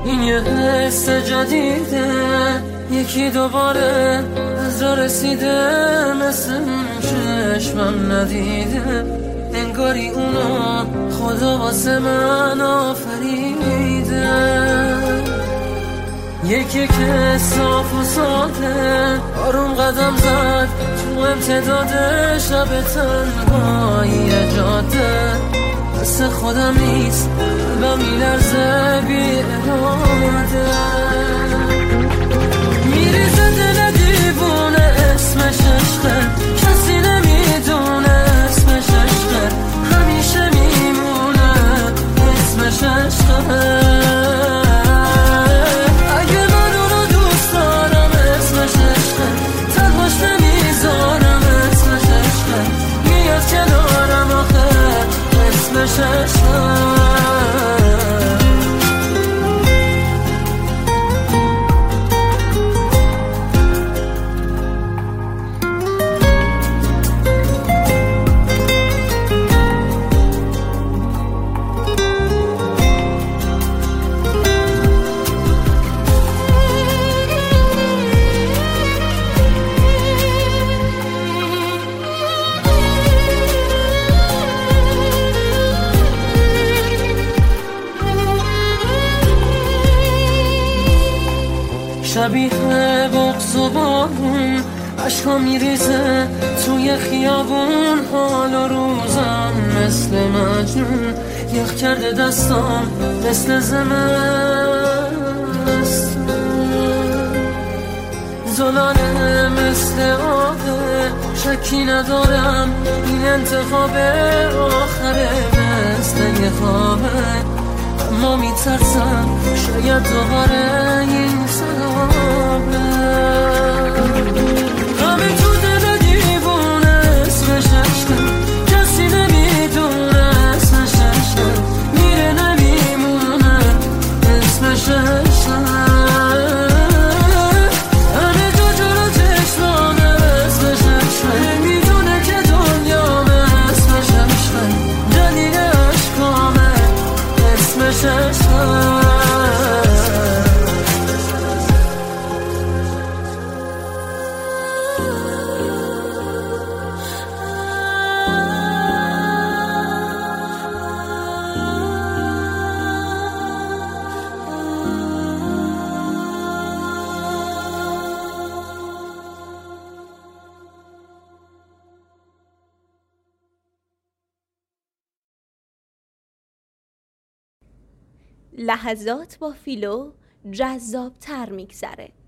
این یه حس جدیده، یکی دوباره از را رسیده، مثل اون چشمم ندیده، انگاری اونا خدا واسه من آفریده. یکی که صاف و ساده آروم قدم زد تو امتداد شب تنهایی جاده، مثل خودم نیست قلبم میلرزه بی اراده. میریزه دل دیوونه اسمش عشقه، کسی نمیدونه اسمش عشقه، همیشه میمونه اسمش عشقه. شبیه بغض و بارون عشقا میریزه توی خیابون، حال و روزم مثل مجنون یخ کرده دستام مثل زمستون، زلانه مثل آبه، شکی ندارم این انتخاب آخره، مثل یه خوابه اما میترسم شاید دوباره این سلامه. همه تو دل دیوونه اسمش عشقه، کسی نمیدونه اسمش عشقه، میره نمیمونه اسمش عشقه. همه جا جلو چشمانه اسمش عشقه، میدونه که دنیامه اسمش عشقه، دلیل عشقامه اسمش عشقه. لحظات با فیلو جذاب‌تر میگذره.